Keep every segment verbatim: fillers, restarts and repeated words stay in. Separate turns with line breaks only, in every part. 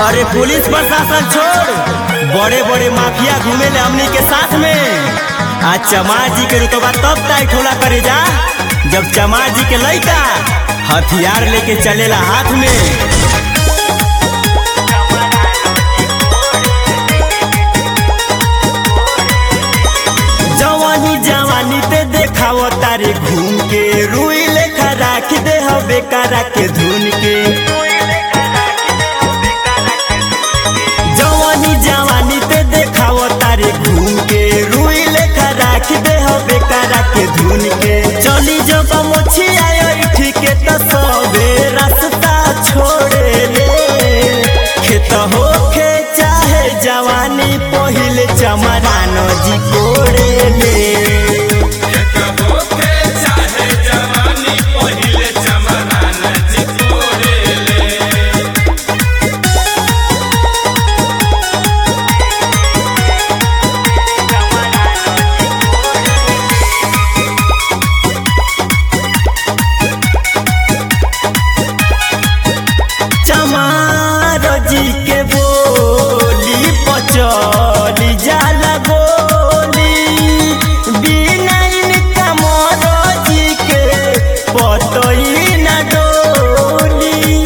अरे पुलिस प्रशासन छोड़, बड़े बड़े माफिया घूमे ले हमनी के साथ में। आज चमार जी के रुतबा तब टाइट होला करे जा जब चमार जी के लइका हथियार लेके चलेला हाथ में। जवानी जवानी ते देखाव तारे घूम के, रुई लेखा राख दे हवे करा के धुन के। जवानी जवानी ते देखाव तारे घूम के, रुई लेखा राख दे हवे करा के धुन के। चली जब मोछी आयो ठीक त सबे रास्ता छोड़े ले, खेत होखे चाहे जवानी पहिले चमरान जी कोड़े ले। जी के बोली पचली जाला गोली, बिना इनका मोर जी के पतई न डोली।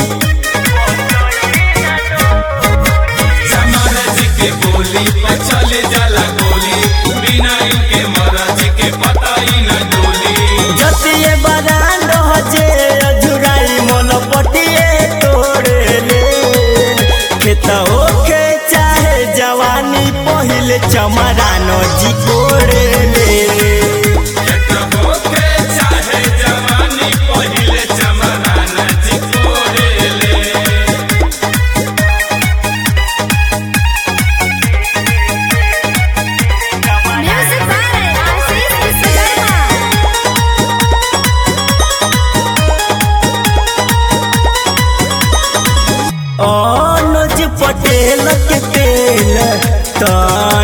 चमार जी के बोली पचली जाला गोली, बिना इनके मोर जी के पतई न डोली।
जतिये बरांड हजे अजुराई मोल पटिए तोड़े ले, खेत होखे चाहे जवानी पहिले चमरान जी कोड़े ले।
खेत होखे चाहे जवानी पहिले चमरान जी कोड़े ले।
Music by Ashish Vishwakarma.
अनुज पटेल के तेल त